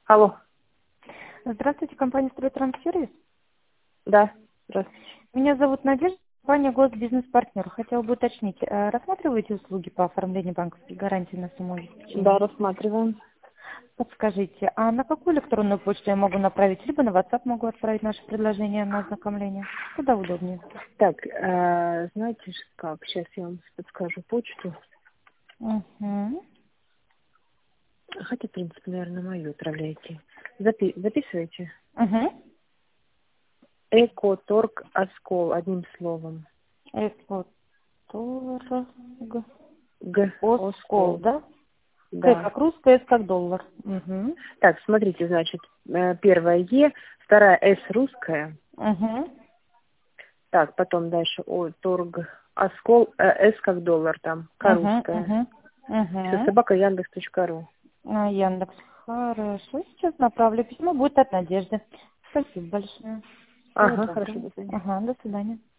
Алло. Здравствуйте, компания «Стройтранссервис». Да. Здравствуйте. Меня зовут Надежда, компания «Госбизнес-партнер». Хотела бы уточнить, рассматриваете услуги по оформлению банковской гарантии на сумму Да, обеспечения? рассматриваем. Подскажите, а на какую электронную почту я могу направить? Либо на WhatsApp могу отправить наше предложение на ознакомление. Куда удобнее? Так, знаете ж как, сейчас я вам подскажу почту. Угу. Хотя, в принципе, наверное, мою отправляйте. Записывайте. Угу. Экоторг Оскол, одним словом. Экоторг. Г. Оскол, Оскол. да? К Да. как русская, С как доллар. Угу. Так, смотрите, значит, первая Е, вторая С русская. Угу. Так, потом дальше Торг Оскол, С как доллар там, К Угу. русская. Угу. Все, Угу. собака Яндекс.ру. Яндекс. Хорошо, сейчас направлю письмо, будет от Надежды. Спасибо большое. Всего Ага, хорошо, доброго. до свидания. Ага, до свидания.